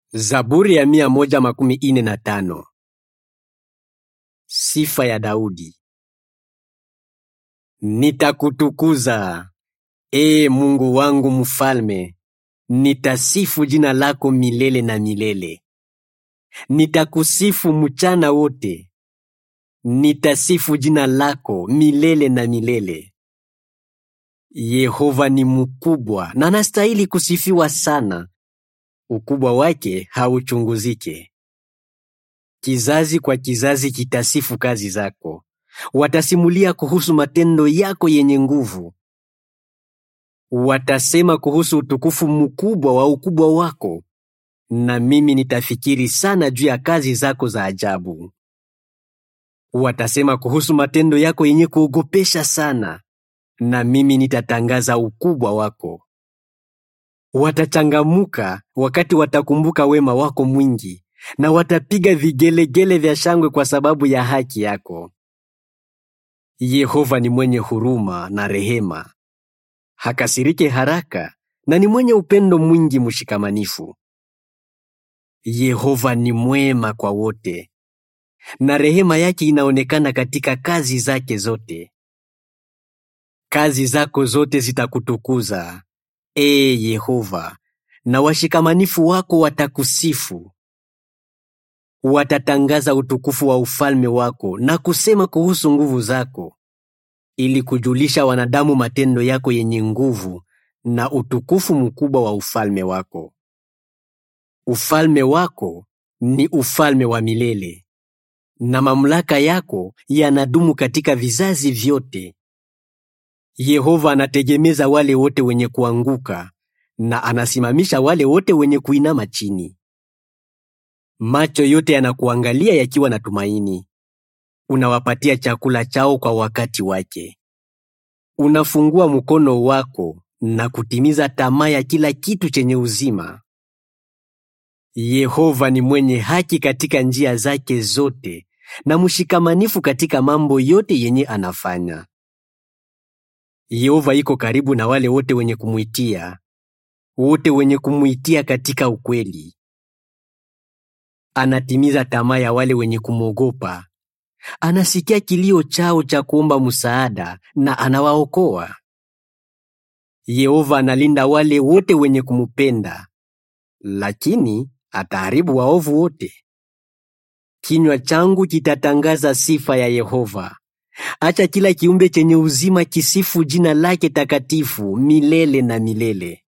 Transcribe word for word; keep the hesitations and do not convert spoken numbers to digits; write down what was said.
Zaburi ya mia moja makumi ine na tano. Sifa ya Daudi. Nitakutukuza, ee Mungu wangu mfalme, nitasifu jina lako milele na milele. Nitakusifu mchana wote, nitasifu jina lako milele na milele. Yehova ni mkubwa na anastahili kusifiwa sana. Ukubwa wake hauchunguzike. Kizazi kwa kizazi kitasifu kazi zako. Watasimulia kuhusu matendo yako yenye nguvu. Watasema kuhusu utukufu mkubwa wa ukubwa wako. Na mimi nitafikiri sana juu ya kazi zako za ajabu. Watasema kuhusu matendo yako yenye kuogopesha sana. Na mimi nitatangaza ukubwa wako. Watachangamuka wakati watakumbuka wema wako mwingi, na watapiga vigelegele vya shangwe kwa sababu ya haki yako. Yehova ni mwenye huruma na rehema. Hakasirike haraka na ni mwenye upendo mwingi mshikamanifu. Yehova ni mwema kwa wote, na rehema yake inaonekana katika kazi zake zote. Kazi zako zote zitakutukuza, ee Yehova, na washikamanifu wako watakusifu. Watatangaza utukufu wa ufalme wako na kusema kuhusu nguvu zako, ili kujulisha wanadamu matendo yako yenye nguvu na utukufu mkubwa wa ufalme wako. Ufalme wako ni ufalme wa milele, na mamlaka yako yanadumu katika vizazi vyote. Yehova anategemeza wale wote wenye kuanguka, na anasimamisha wale wote wenye kuinama chini. Macho yote yanakuangalia yakiwa na tumaini. Unawapatia chakula chao kwa wakati wake. Unafungua mkono wako na kutimiza tamaa ya kila kitu chenye uzima. Yehova ni mwenye haki katika njia zake zote, na mshikamanifu katika mambo yote yenye anafanya. Yehova iko karibu na wale wote wenye kumuitia, wote wenye kumuitia katika ukweli. Anatimiza tamaa ya wale wenye kumwogopa. Anasikia kilio chao cha kuomba msaada na anawaokoa. Yehova analinda wale wote wenye kumupenda, lakini ataharibu waovu wote. Kinywa changu kitatangaza sifa ya Yehova. Acha kila kiumbe chenye uzima kisifu jina lake takatifu milele na milele.